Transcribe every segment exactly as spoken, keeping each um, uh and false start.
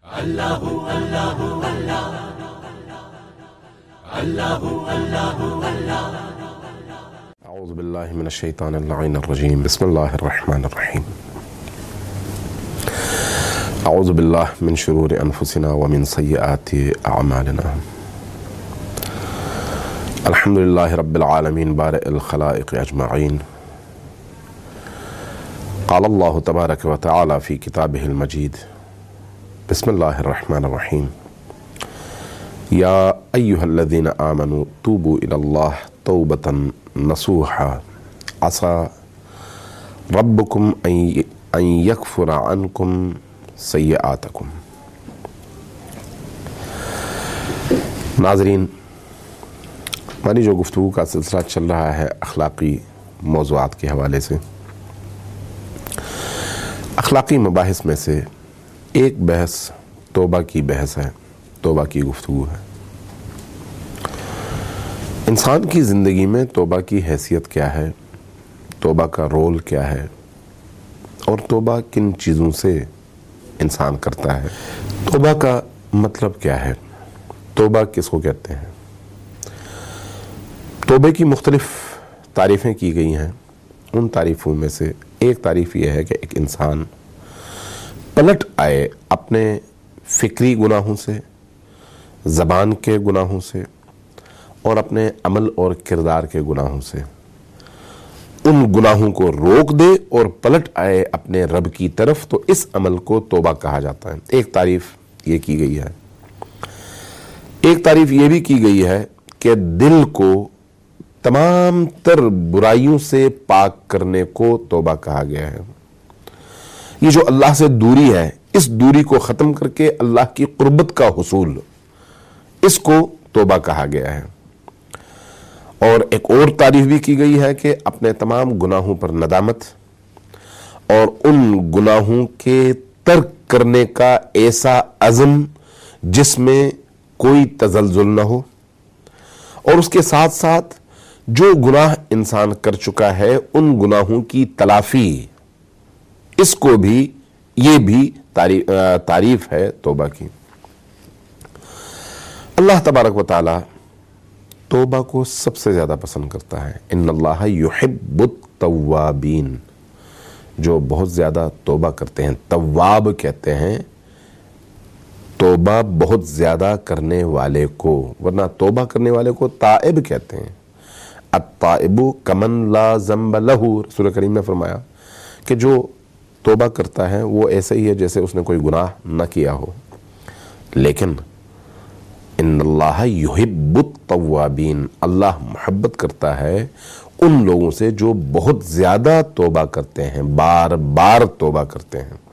اللہ اللہ اللہ اللہ اللہ اللہ اعوذ باللہ من الشیطان اللعین الرجیم بسم اللہ الرحمن الرحیم اعوذ باللہ من شرور انفسنا ومن سیئات اعمالنا الحمدللہ رب العالمین بارئ الخلائق اجمعین قال اللہ تبارک و تعالی فی کتابہ المجید بسم اللہ الرحمن الرحیم یا ایہا الذین آمنوا توبوا الی اللہ توبتا نصوحا عسى ربکم ان یکفر عنکم سیئاتکم۔ ناظرین، ہماری جو گفتگو کا سلسلہ چل رہا ہے اخلاقی موضوعات کے حوالے سے، اخلاقی مباحث میں سے ایک بحث توبہ کی بحث ہے، توبہ کی گفتگو ہے۔ انسان کی زندگی میں توبہ کی حیثیت کیا ہے، توبہ کا رول کیا ہے، اور توبہ کن چیزوں سے انسان کرتا ہے، توبہ کا مطلب کیا ہے، توبہ کس کو کہتے ہیں۔ توبہ کی مختلف تعریفیں کی گئی ہیں۔ ان تعریفوں میں سے ایک تعریف یہ ہے کہ ایک انسان پلٹ آئے اپنے فکری گناہوں سے، زبان کے گناہوں سے اور اپنے عمل اور کردار کے گناہوں سے، ان گناہوں کو روک دے اور پلٹ آئے اپنے رب کی طرف، تو اس عمل کو توبہ کہا جاتا ہے۔ ایک تعریف یہ کی گئی ہے۔ ایک تعریف یہ بھی کی گئی ہے کہ دل کو تمام تر برائیوں سے پاک کرنے کو توبہ کہا گیا ہے۔ یہ جو اللہ سے دوری ہے، اس دوری کو ختم کر کے اللہ کی قربت کا حصول، اس کو توبہ کہا گیا ہے۔ اور ایک اور تعریف بھی کی گئی ہے کہ اپنے تمام گناہوں پر ندامت اور ان گناہوں کے ترک کرنے کا ایسا عزم جس میں کوئی تزلزل نہ ہو، اور اس کے ساتھ ساتھ جو گناہ انسان کر چکا ہے ان گناہوں کی تلافی، اس کو بھی، یہ بھی تعریف ہے توبہ کی۔ اللہ تبارک و تعالی توبہ کو سب سے زیادہ پسند کرتا ہے۔ ان اللہ یحب التوابین، جو بہت زیادہ توبہ کرتے ہیں، تواب کہتے ہیں توبہ بہت زیادہ کرنے والے کو، ورنہ توبہ کرنے والے کو تائب کہتے ہیں۔ التائب کمن لا ذنب لہ، رسول کریم نے فرمایا کہ جو توبہ کرتا ہے وہ ایسا ہی ہے جیسے اس نے کوئی گناہ نہ کیا ہو۔ لیکن ان اللہ یحب التوابین، اللہ محبت کرتا ہے ان لوگوں سے جو بہت زیادہ توبہ کرتے ہیں، بار بار توبہ کرتے ہیں۔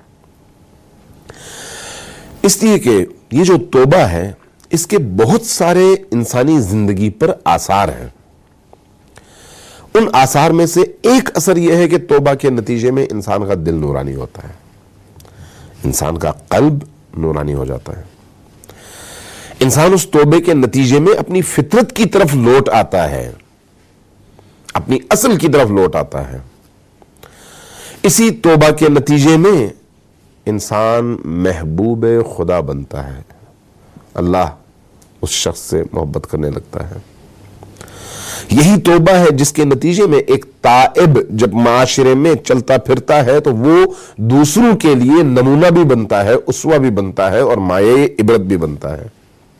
اس لیے کہ یہ جو توبہ ہے، اس کے بہت سارے انسانی زندگی پر آثار ہیں۔ ان آثار میں سے ایک اثر یہ ہے کہ توبہ کے نتیجے میں انسان کا دل نورانی ہوتا ہے، انسان کا قلب نورانی ہو جاتا ہے، انسان اس توبے کے نتیجے میں اپنی فطرت کی طرف لوٹ آتا ہے، اپنی اصل کی طرف لوٹ آتا ہے۔ اسی توبہ کے نتیجے میں انسان محبوب خدا بنتا ہے، اللہ اس شخص سے محبت کرنے لگتا ہے۔ یہی توبہ ہے جس کے نتیجے میں ایک تائب جب معاشرے میں چلتا پھرتا ہے تو وہ دوسروں کے لیے نمونہ بھی بنتا ہے، اسوہ بھی بنتا ہے اور مایہ عبرت بھی بنتا ہے۔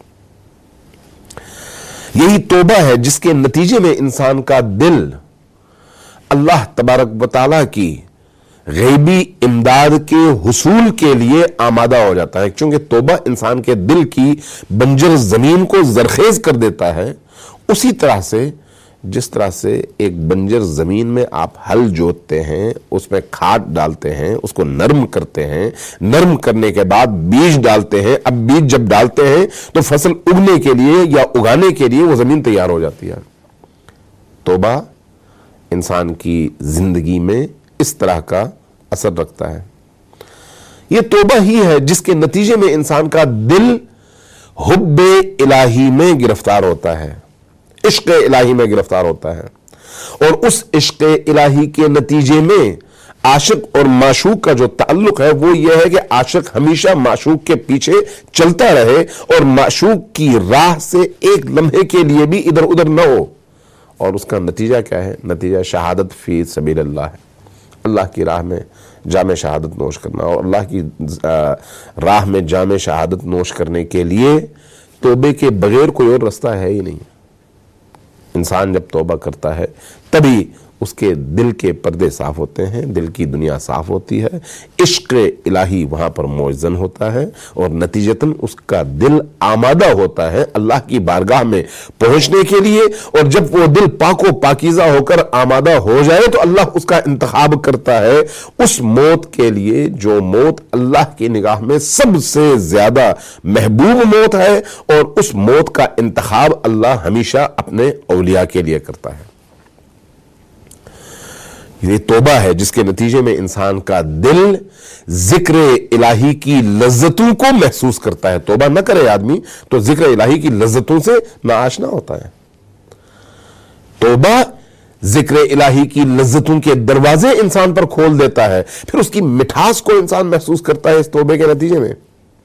یہی توبہ ہے جس کے نتیجے میں انسان کا دل اللہ تبارک و تعالیٰ کی غیبی امداد کے حصول کے لیے آمادہ ہو جاتا ہے، چونکہ توبہ انسان کے دل کی بنجر زمین کو زرخیز کر دیتا ہے۔ اسی طرح سے جس طرح سے ایک بنجر زمین میں آپ ہل جوتتے ہیں، اس میں کھاد ڈالتے ہیں، اس کو نرم کرتے ہیں، نرم کرنے کے بعد بیج ڈالتے ہیں، اب بیج جب ڈالتے ہیں تو فصل اگنے کے لیے یا اگانے کے لیے وہ زمین تیار ہو جاتی ہے۔ توبہ انسان کی زندگی میں اس طرح کا اثر رکھتا ہے۔ یہ توبہ ہی ہے جس کے نتیجے میں انسان کا دل حب الہی میں گرفتار ہوتا ہے، عشق الہی میں گرفتار ہوتا ہے، اور اس عشق الہی کے نتیجے میں عاشق اور معشوق کا جو تعلق ہے وہ یہ ہے کہ عاشق ہمیشہ معشوق کے پیچھے چلتا رہے اور معشوق کی راہ سے ایک لمحے کے لیے بھی ادھر ادھر نہ ہو. اور اس کا نتیجہ کیا ہے؟ نتیجہ شہادت فی سبیل اللہ ہے. اللہ کی راہ میں جام شہادت نوش کرنا. اور اللہ کی راہ میں جام شہادت نوش کرنے کے لیے توبے کے بغیر کوئی اور رستہ ہے ہی نہیں. انسان جب توبہ کرتا ہے تبھی اس کے دل کے پردے صاف ہوتے ہیں، دل کی دنیا صاف ہوتی ہے، عشق الہی وہاں پر موزن ہوتا ہے اور نتیجتاً اس کا دل آمادہ ہوتا ہے اللہ کی بارگاہ میں پہنچنے کے لیے. اور جب وہ دل پاک و پاکیزہ ہو کر آمادہ ہو جائے تو اللہ اس کا انتخاب کرتا ہے اس موت کے لیے جو موت اللہ کی نگاہ میں سب سے زیادہ محبوب موت ہے، اور اس موت کا انتخاب اللہ ہمیشہ اپنے اولیاء کے لیے کرتا ہے. یہ توبہ ہے جس کے نتیجے میں انسان کا دل ذکر الہی کی لذتوں کو محسوس کرتا ہے. توبہ نہ کرے آدمی تو ذکر الہی کی لذتوں سے ناآشنا ہوتا ہے. توبہ ذکر الہی کی لذتوں کے دروازے انسان پر کھول دیتا ہے، پھر اس کی مٹھاس کو انسان محسوس کرتا ہے اس توبے کے نتیجے میں.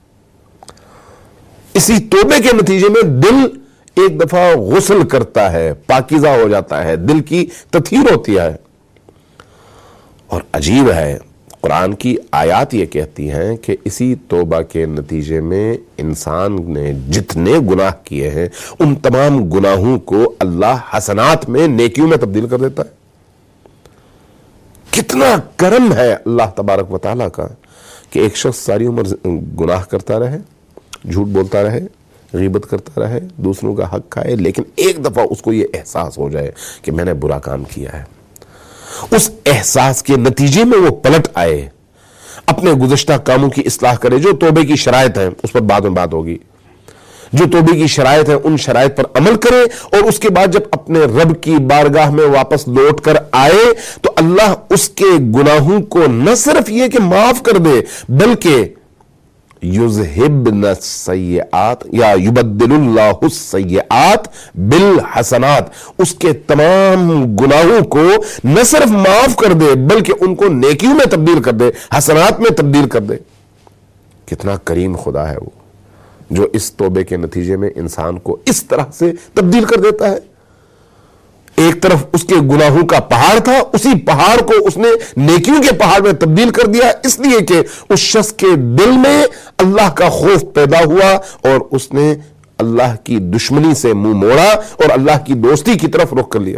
اسی توبے کے نتیجے میں دل ایک دفعہ غسل کرتا ہے، پاکیزہ ہو جاتا ہے، دل کی تطہیر ہوتی ہے. اور عجیب ہے، قرآن کی آیات یہ کہتی ہیں کہ اسی توبہ کے نتیجے میں انسان نے جتنے گناہ کیے ہیں ان تمام گناہوں کو اللہ حسنات میں، نیکیوں میں تبدیل کر دیتا ہے. کتنا کرم ہے اللہ تبارک و تعالیٰ کا کہ ایک شخص ساری عمر گناہ کرتا رہے، جھوٹ بولتا رہے، غیبت کرتا رہے، دوسروں کا حق کھائے، لیکن ایک دفعہ اس کو یہ احساس ہو جائے کہ میں نے برا کام کیا ہے. اس احساس کے نتیجے میں وہ پلٹ آئے، اپنے گزشتہ کاموں کی اصلاح کرے. جو توبے کی شرائط ہیں اس پر بعد میں بات ہوگی، جو توبے کی شرائط ہیں ان شرائط پر عمل کرے، اور اس کے بعد جب اپنے رب کی بارگاہ میں واپس لوٹ کر آئے تو اللہ اس کے گناہوں کو نہ صرف یہ کہ معاف کر دے بلکہ یذہبن السیئات یا یبدل اللہ السیئات بالحسنات، اس کے تمام گناہوں کو نہ صرف معاف کر دے بلکہ ان کو نیکیوں میں تبدیل کر دے، حسنات میں تبدیل کر دے. کتنا کریم خدا ہے وہ جو اس توبے کے نتیجے میں انسان کو اس طرح سے تبدیل کر دیتا ہے. ایک طرف اس کے گناہوں کا پہاڑ تھا، اسی پہاڑ کو اس نے نیکیوں کے پہاڑ میں تبدیل کر دیا، اس لیے کہ اس شخص کے دل میں اللہ کا خوف پیدا ہوا اور اس نے اللہ کی دشمنی سے منہ موڑا اور اللہ کی دوستی کی طرف رخ کر لیا.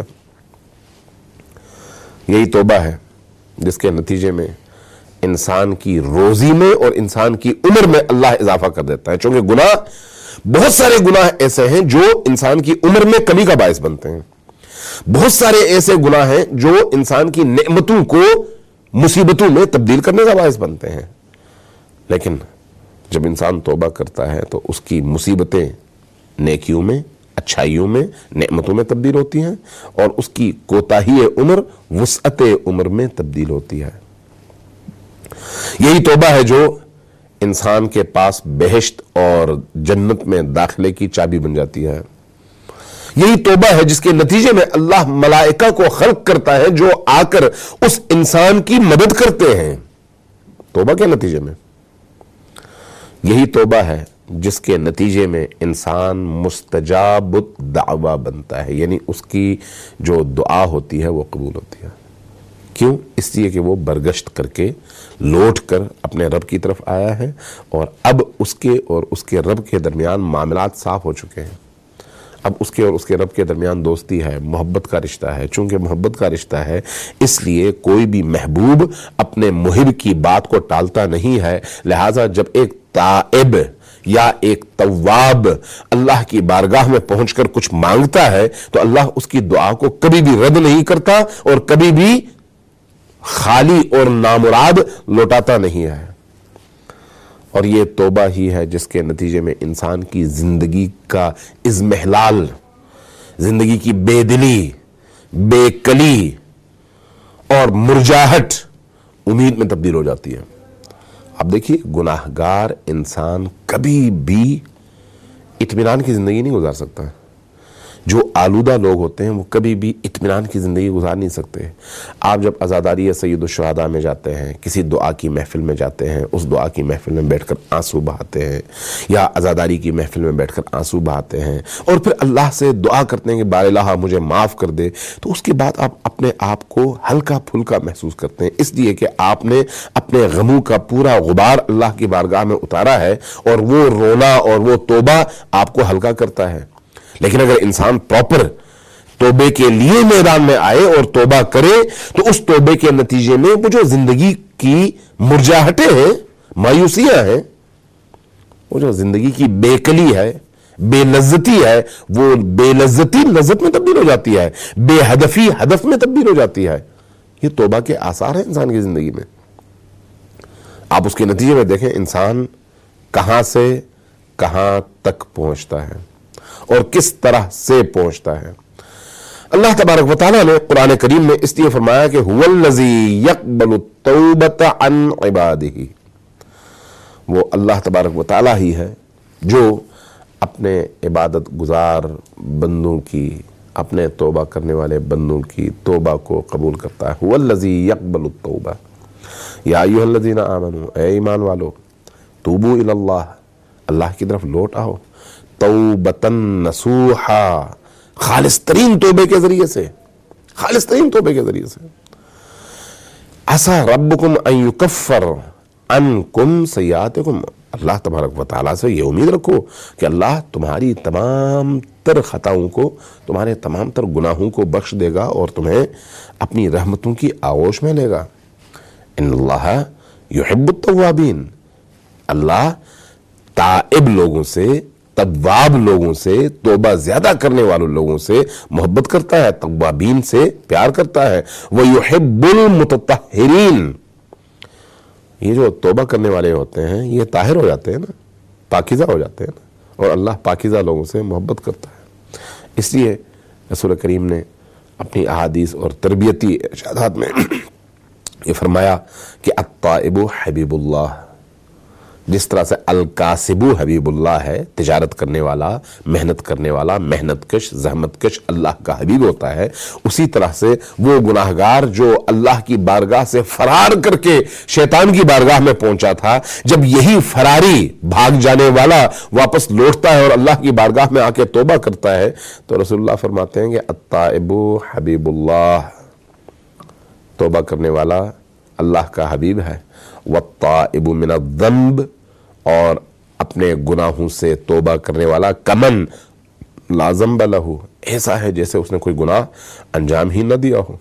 یہی توبہ ہے جس کے نتیجے میں انسان کی روزی میں اور انسان کی عمر میں اللہ اضافہ کر دیتا ہے. چونکہ گناہ، بہت سارے گناہ ایسے ہیں جو انسان کی عمر میں کمی کا باعث بنتے ہیں، بہت سارے ایسے گناہ ہیں جو انسان کی نعمتوں کو مصیبتوں میں تبدیل کرنے کا باعث بنتے ہیں. لیکن جب انسان توبہ کرتا ہے تو اس کی مصیبتیں نیکیوں میں، اچھائیوں میں، نعمتوں میں تبدیل ہوتی ہیں، اور اس کی کوتاہی عمر وسعت عمر میں تبدیل ہوتی ہے. یہی توبہ ہے جو انسان کے پاس بہشت اور جنت میں داخلے کی چابی بن جاتی ہے. یہی توبہ ہے جس کے نتیجے میں اللہ ملائکہ کو خلق کرتا ہے جو آ کر اس انسان کی مدد کرتے ہیں توبہ کے نتیجے میں. یہی توبہ ہے جس کے نتیجے میں انسان مستجاب الدعوہ بنتا ہے، یعنی اس کی جو دعا ہوتی ہے وہ قبول ہوتی ہے. کیوں؟ اس لیے کہ وہ برگشت کر کے لوٹ کر اپنے رب کی طرف آیا ہے، اور اب اس کے اور اس کے رب کے درمیان معاملات صاف ہو چکے ہیں. اب اس کے اور اس کے رب کے درمیان دوستی ہے، محبت کا رشتہ ہے. چونکہ محبت کا رشتہ ہے اس لیے کوئی بھی محبوب اپنے محب کی بات کو ٹالتا نہیں ہے. لہٰذا جب ایک تائب یا ایک تواب اللہ کی بارگاہ میں پہنچ کر کچھ مانگتا ہے تو اللہ اس کی دعا کو کبھی بھی رد نہیں کرتا اور کبھی بھی خالی اور نامراد لوٹاتا نہیں ہے. اور یہ توبہ ہی ہے جس کے نتیجے میں انسان کی زندگی کا اضمحلال، زندگی کی بے دلی، بے کلی اور مرجاہٹ امید میں تبدیل ہو جاتی ہے. اب دیکھیے، گناہگار انسان کبھی بھی اطمینان کی زندگی نہیں گزار سکتا. جو آلودہ لوگ ہوتے ہیں وہ کبھی بھی اطمینان کی زندگی گزار نہیں سکتے. آپ جب عزاداری سید الشہداء میں جاتے ہیں، کسی دعا کی محفل میں جاتے ہیں، اس دعا کی محفل میں بیٹھ کر آنسو بہاتے ہیں، یا عزاداری کی محفل میں بیٹھ کر آنسو بہاتے ہیں اور پھر اللہ سے دعا کرتے ہیں کہ بار الہ مجھے معاف کر دے، تو اس کے بعد آپ اپنے آپ کو ہلکا پھلکا محسوس کرتے ہیں، اس لیے کہ آپ نے اپنے غموں کا پورا غبار اللہ کی بارگاہ میں اتارا ہے، اور وہ رونا اور وہ توبہ آپ کو ہلکا کرتا ہے. لیکن اگر انسان پراپر توبے کے لیے میدان میں آئے اور توبہ کرے تو اس توبے کے نتیجے میں وہ جو زندگی کی مرجاہٹیں ہیں، مایوسیاں ہیں، وہ جو زندگی کی بے کلی ہے، بے لذتی ہے، وہ بے لذتی لذت میں تبدیل ہو جاتی ہے، بے ہدفی ہدف میں تبدیل ہو جاتی ہے. یہ توبہ کے آثار ہیں انسان کی زندگی میں. آپ اس کے نتیجے میں دیکھیں انسان کہاں سے کہاں تک پہنچتا ہے اور کس طرح سے پہنچتا ہے. اللہ تبارک و تعالیٰ نے قرآن کریم میں اس لیے فرمایا کہ هو الذی یقبل التوبۃ عن عبادہ، وہ اللہ تبارک و تعالیٰ ہی ہے جو اپنے عبادت گزار بندوں کی، اپنے توبہ کرنے والے بندوں کی توبہ کو قبول کرتا ہے. هو الذی یقبل التوبہ یا ایھا الذین آمنوا، اے ایمان والو، توبوا الی اللہ، اللہ کی طرف لوٹ آؤ، توبتاً نصوحا، خالص ترین توبے کے ذریعے سے، خالص ترین توبے کے ذریعے سے. عسیٰ ربکم ان یکفر عنکم سیئاتکم، اللہ تبارک و تعالیٰ سے یہ امید رکھو کہ اللہ تمہاری تمام تر خطاؤں کو، تمہارے تمام تر گناہوں کو بخش دے گا اور تمہیں اپنی رحمتوں کی آغوش میں لے گا. ان اللہ یحب التوابین، اللہ تائب لوگوں سے، تواب لوگوں سے، توبہ زیادہ کرنے والوں لوگوں سے محبت کرتا ہے، توابین سے پیار کرتا ہے. وَيُحِبُّ الْمُتَطَّهِرِينَ، یہ جو توبہ کرنے والے ہوتے ہیں یہ طاہر ہو جاتے ہیں نا، پاکیزہ ہو جاتے ہیں نا، اور اللہ پاکیزہ لوگوں سے محبت کرتا ہے. اس لیے رسول کریم نے اپنی احادیث اور تربیتی ارشادات میں یہ فرمایا کہ التائب حبیب اللہ، جس طرح سے الکاسب حبیب اللہ ہے، تجارت کرنے والا، محنت کرنے والا، محنت کش، زحمت کش اللہ کا حبیب ہوتا ہے، اسی طرح سے وہ گناہگار جو اللہ کی بارگاہ سے فرار کر کے شیطان کی بارگاہ میں پہنچا تھا، جب یہی فراری بھاگ جانے والا واپس لوٹتا ہے اور اللہ کی بارگاہ میں آ کے توبہ کرتا ہے، تو رسول اللہ فرماتے ہیں کہ التائب حبیب اللہ، توبہ کرنے والا اللہ کا حبیب ہے. والتائب من الذنب، اور اپنے گناہوں سے توبہ کرنے والا کمن لا ذنب لہ، ایسا ہے جیسے اس نے کوئی گناہ انجام ہی نہ دیا ہو.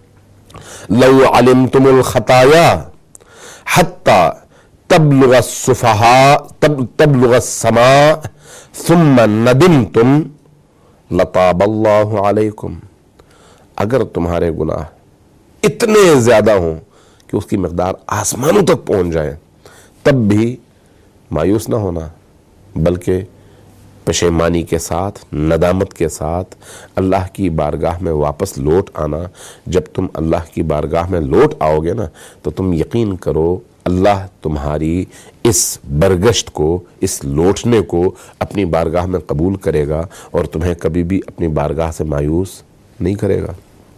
لو علمتم الخطایا حتی تبلغ السفہاء تبلغ السماء ثم ندمتم لطاب اللہ علیکم، اگر تمہارے گناہ اتنے زیادہ ہوں کہ اس کی مقدار آسمانوں تک پہنچ جائے، تب بھی مایوس نہ ہونا، بلکہ پشیمانی کے ساتھ، ندامت کے ساتھ اللہ کی بارگاہ میں واپس لوٹ آنا. جب تم اللہ کی بارگاہ میں لوٹ آؤ گے نا تو تم یقین کرو اللہ تمہاری اس برگشت کو، اس لوٹنے کو اپنی بارگاہ میں قبول کرے گا اور تمہیں کبھی بھی اپنی بارگاہ سے مایوس نہیں کرے گا.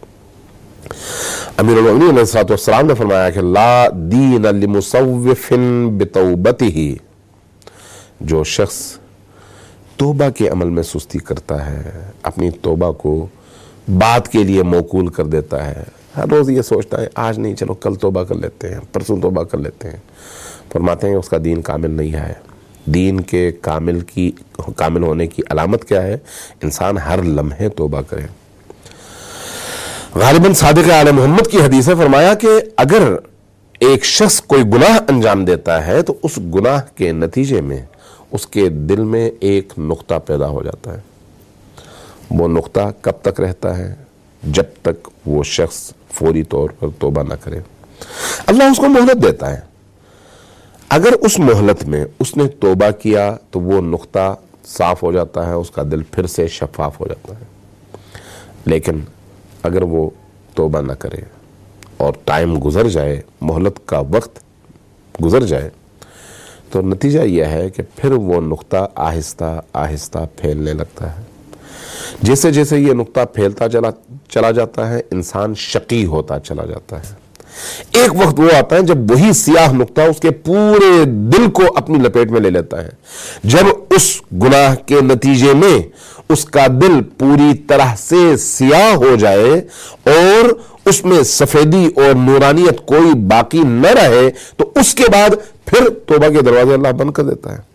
امیر المومنین علیہ الصلوۃ والسلام نے فرمایا کہ لا دین لمصوف بتوبتہ، جو شخص توبہ کے عمل میں سستی کرتا ہے، اپنی توبہ کو بات کے لیے موکول کر دیتا ہے، ہر روز یہ سوچتا ہے آج نہیں، چلو کل توبہ کر لیتے ہیں، پرسوں توبہ کر لیتے ہیں، فرماتے ہیں کہ اس کا دین کامل نہیں ہے. دین کے کامل کی کامل ہونے کی علامت کیا ہے؟ انسان ہر لمحے توبہ کرے. غالباً صادق آل محمد کی حدیث ہے، فرمایا کہ اگر ایک شخص کوئی گناہ انجام دیتا ہے تو اس گناہ کے نتیجے میں اس کے دل میں ایک نقطہ پیدا ہو جاتا ہے. وہ نقطہ کب تک رہتا ہے؟ جب تک وہ شخص فوری طور پر توبہ نہ کرے. اللہ اس کو مہلت دیتا ہے. اگر اس مہلت میں اس نے توبہ کیا تو وہ نقطہ صاف ہو جاتا ہے، اس کا دل پھر سے شفاف ہو جاتا ہے. لیکن اگر وہ توبہ نہ کرے اور ٹائم گزر جائے، مہلت کا وقت گزر جائے، تو نتیجہ یہ ہے کہ پھر وہ نقطہ آہستہ آہستہ پھیلنے لگتا ہے. جیسے جیسے یہ نقطہ پھیلتا چلا چلا جاتا ہے انسان شقی ہوتا چلا جاتا ہے. ایک وقت وہ آتا ہے جب وہی سیاہ نقطہ اس کے پورے دل کو اپنی لپیٹ میں لے لیتا ہے. جب اس گناہ کے نتیجے میں اس کا دل پوری طرح سے سیاہ ہو جائے اور اس میں سفیدی اور نورانیت کوئی باقی نہ رہے تو اس کے بعد پھر توبہ کے دروازے اللہ بند کر دیتا ہے.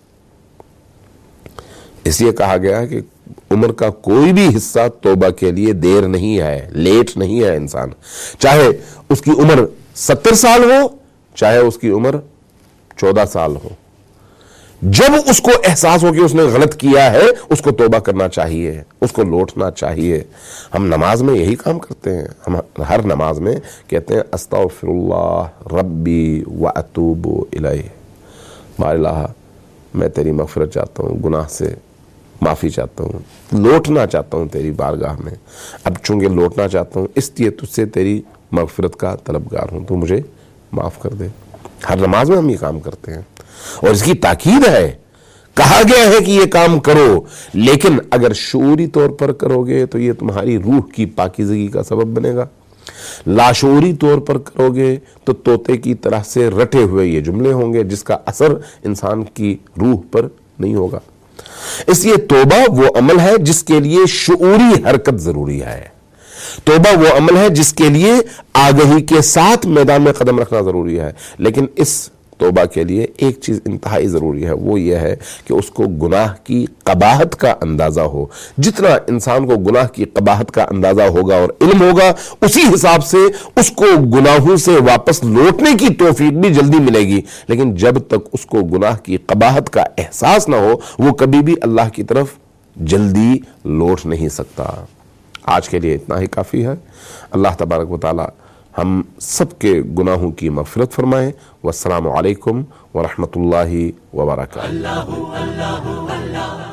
اس لیے کہا گیا ہے کہ عمر کا کوئی بھی حصہ توبہ کے لیے دیر نہیں ہے, لیٹ نہیں ہے. انسان چاہے اس کی عمر ستر سال ہو چاہے اس کی عمر چودہ سال ہو, جب اس کو احساس ہو کہ اس نے غلط کیا ہے اس کو توبہ کرنا چاہیے, اس کو لوٹنا چاہیے. ہم نماز میں یہی کام کرتے ہیں. ہم ہر نماز میں کہتے ہیں استغفر اللہ ربی واتوب الیہ, مار الہ میں تیری مغفرت چاہتا ہوں, گناہ سے معافی چاہتا ہوں, لوٹنا چاہتا ہوں تیری بارگاہ میں. اب چونکہ لوٹنا چاہتا ہوں اس لیے تجھ سے تیری مغفرت کا طلبگار ہوں, تو مجھے معاف کر دے. ہر نماز میں ہم یہ کام کرتے ہیں اور اس کی تاکید ہے. کہا گیا ہے کہ یہ کام کرو, لیکن اگر شعوری طور پر کرو گے تو یہ تمہاری روح کی پاکیزگی کا سبب بنے گا. لاشعوری طور پر کرو گے تو طوطے کی طرح سے رٹے ہوئے یہ جملے ہوں گے جس کا اثر انسان کی روح پر نہیں ہوگا. اس لیے توبہ وہ عمل ہے جس کے لیے شعوری حرکت ضروری ہے. توبہ وہ عمل ہے جس کے لیے آگہی کے ساتھ میدان میں قدم رکھنا ضروری ہے. لیکن اس توبہ کے لیے ایک چیز انتہائی ضروری ہے, وہ یہ ہے کہ اس کو گناہ کی قباحت کا اندازہ ہو. جتنا انسان کو گناہ کی قباحت کا اندازہ ہوگا اور علم ہوگا اسی حساب سے اس کو گناہوں سے واپس لوٹنے کی توفیق بھی جلدی ملے گی. لیکن جب تک اس کو گناہ کی قباحت کا احساس نہ ہو وہ کبھی بھی اللہ کی طرف جلدی لوٹ نہیں سکتا. آج کے لیے اتنا ہی کافی ہے. اللہ تبارک و تعالی ہم سب کے گناہوں کی مغفرت فرمائے. والسلام علیکم ورحمۃ اللہ وبرکاتہ. اللہ اللہ اللہ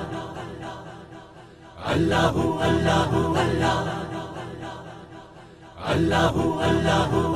اللہ اللہ اللہ اللہ اللہ